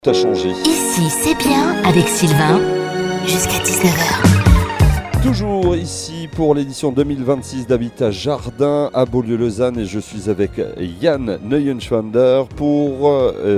Tout a changé. Ici, c'est bien avec Sylvain, jusqu'à 19h. Toujours ici pour l'édition 2026 d'Habitat Jardin à Beaulieu-Lausanne et je suis avec Yann Neuenschwander pour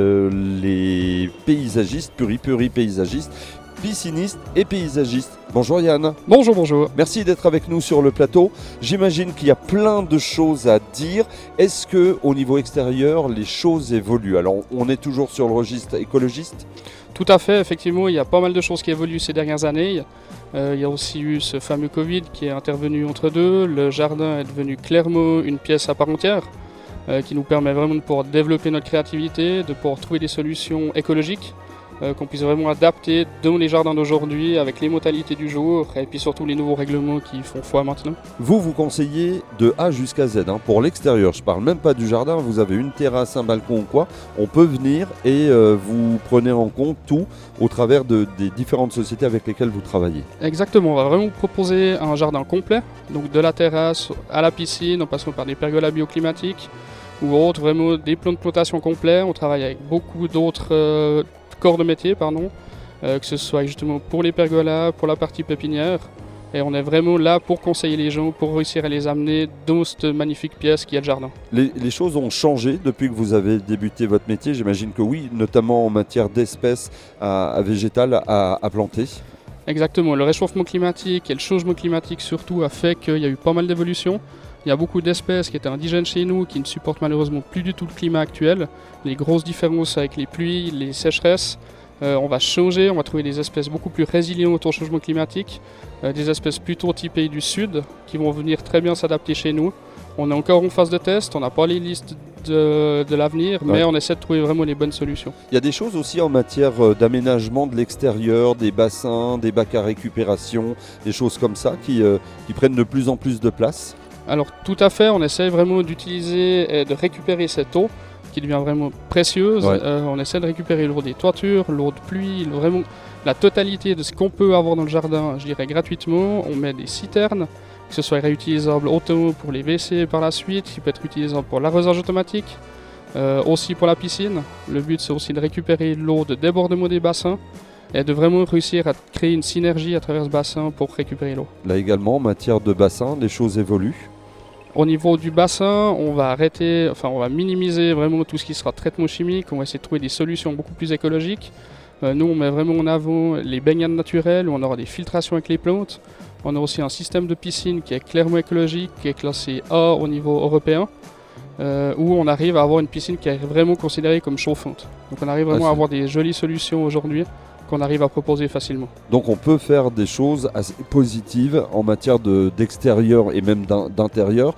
les paysagistes, paysagistes, piscinistes et paysagistes. Bonjour Yann. Bonjour. Merci d'être avec nous sur le plateau. J'imagine qu'il y a plein de choses à dire. Est-ce qu'au niveau extérieur, les choses évoluent? Alors, on est toujours sur le registre écologiste? Tout à fait, effectivement, il y a pas mal de choses qui évoluent ces dernières années. Il y a aussi eu ce fameux Covid qui est intervenu entre deux. Le jardin est devenu clairement une pièce à part entière qui nous permet vraiment de pouvoir développer notre créativité, de pouvoir trouver des solutions écologiques qu'on puisse vraiment adapter dans les jardins d'aujourd'hui avec les modalités du jour et puis surtout les nouveaux règlements qui font foi maintenant. Vous conseillez de A jusqu'à Z, hein, pour l'extérieur. Je parle même pas du jardin, vous avez une terrasse, un balcon ou quoi. On peut venir et vous prenez en compte tout au travers des différentes sociétés avec lesquelles vous travaillez. Exactement, on va vraiment vous proposer un jardin complet, donc de la terrasse à la piscine, en passant par des pergolas bioclimatiques ou autres, vraiment des plans de plantation complets. On travaille avec beaucoup d'autres corps de métier, que ce soit justement pour les pergolas, pour la partie pépinière. Et on est vraiment là pour conseiller les gens, pour réussir à les amener dans cette magnifique pièce qui est le jardin. Les choses ont changé depuis que vous avez débuté votre métier, j'imagine que oui, notamment en matière d'espèces végétales à planter. Exactement, le réchauffement climatique et le changement climatique surtout a fait qu'il y a eu pas mal d'évolutions. Il y a beaucoup d'espèces qui étaient indigènes chez nous, qui ne supportent malheureusement plus du tout le climat actuel. Les grosses différences avec les pluies, les sécheresses. On va changer, on va trouver des espèces beaucoup plus résilientes au changement climatique. Des espèces plutôt typées du sud, qui vont venir très bien s'adapter chez nous. On est encore en phase de test, on n'a pas les listes de l'avenir, mais on essaie de trouver vraiment les bonnes solutions. Il y a des choses aussi en matière d'aménagement de l'extérieur, des bassins, des bacs à récupération, des choses comme ça qui prennent de plus en plus de place. Alors tout à fait, on essaie vraiment d'utiliser et de récupérer cette eau qui devient vraiment précieuse. Ouais. On essaie de récupérer l'eau des toitures, l'eau de pluie, vraiment la totalité de ce qu'on peut avoir dans le jardin, je dirais gratuitement. On met des citernes, que ce soit réutilisable autant pour les WC par la suite, qui peut être utilisable pour l'arrosage automatique, aussi pour la piscine. Le but c'est aussi de récupérer l'eau de débordement des bassins et de vraiment réussir à créer une synergie à travers ce bassin pour récupérer l'eau. Là également, en matière de bassin, les choses évoluent. Au niveau du bassin, on va minimiser vraiment tout ce qui sera traitement chimique. On va essayer de trouver des solutions beaucoup plus écologiques. Nous, on met vraiment en avant les baignades naturelles, où on aura des filtrations avec les plantes. On a aussi un système de piscine qui est clairement écologique, qui est classé A au niveau européen, où on arrive à avoir une piscine qui est vraiment considérée comme chauffante. Donc on arrive vraiment à avoir des jolies solutions aujourd'hui qu'on arrive à proposer facilement. Donc on peut faire des choses assez positives en matière d'extérieur et même d'intérieur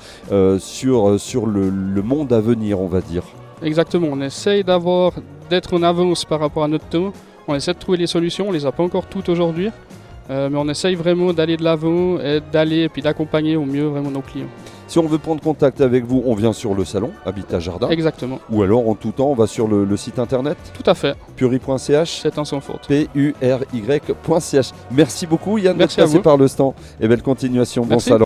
sur le monde à venir, on va dire. Exactement, on essaye d'être en avance par rapport à notre temps. On essaie de trouver les solutions, on les a pas encore toutes aujourd'hui, mais on essaye vraiment d'aller de l'avant et puis d'accompagner au mieux vraiment nos clients. Si on veut prendre contact avec vous, on vient sur le salon Habitat Jardin. Exactement. Ou alors en tout temps, on va sur le site internet. Tout à fait. Puri.ch. C'est un sans faute. PURY.ch. Merci beaucoup Yann d'être Merci à passé vous. par le stand et belle continuation. Merci. Bon salon.